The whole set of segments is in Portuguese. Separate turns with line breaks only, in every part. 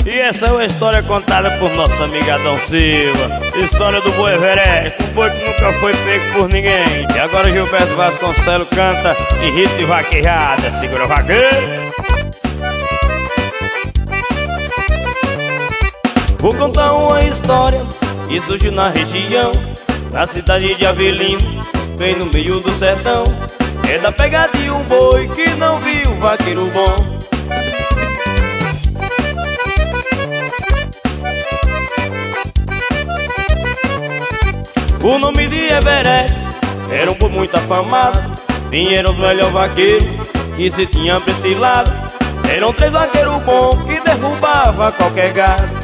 E essa é uma história contada por nosso amigo Adão Silva. História do boi Everest, um boi que nunca foi pego por ninguém. E agora Gilberto Vasconcelos canta em ritmo de vaquejada. Segura o vaqueiro. Vou contar uma história que surgiu na região, na cidade de Avelino, bem no meio do sertão. É da pegada de um boi que não viu vaqueiro bom. O nome de Everest era um boi muito afamado. Tinha os melhores vaqueiros que se tinham pra esse lado. Eram 3 vaqueiros bons que derrubava qualquer gado.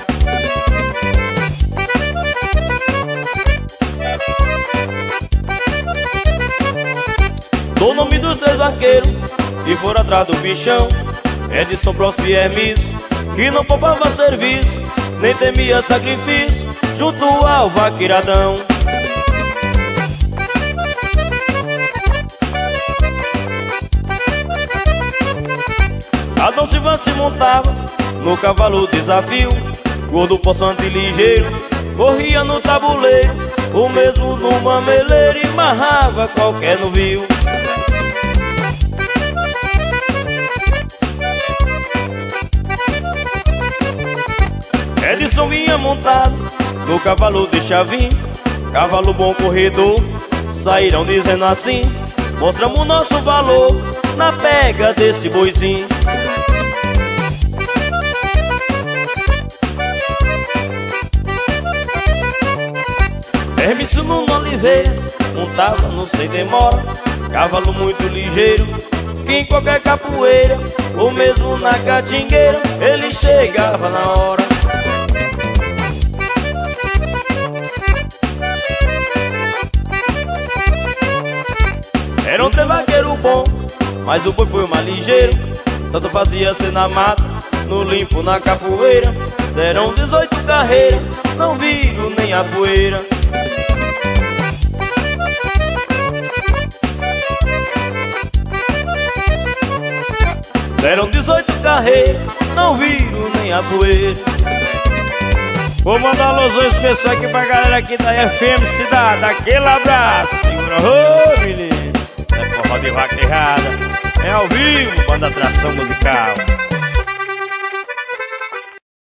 O nome dos 3 vaqueiros que foram atrás do bichão é Edson, Próspero e Hermes, que não poupava serviço, nem temia sacrifício, junto ao vaqueiradão. Adão Silva se montava no cavalo desafio, gordo, possante e ligeiro, corria no tabuleiro, o mesmo no mameleiro, e marrava qualquer novio. Edson vinha montado no cavalo de Chavim, cavalo bom corredor, saíram dizendo assim: mostramos nosso valor na pega desse boizinho. Hermes no Oliveira montava no sem demora, cavalo muito ligeiro, que em qualquer capoeira, ou mesmo na catingueira, ele chegava na hora. Eram 3 vaqueiros bons, mas o boi foi o mais ligeiro. Tanto fazia ser na mata, no limpo, na capoeira. Deram 18 carreiras, não viram nem a poeira. Deram 18 carreiras, não viram nem a poeira. Vou mandar uma alusão especial aqui pra galera aqui da FM Cidade. Aquele abraço. Segura, ô menino. É forró de vaquejada, é ao vivo, banda atração musical.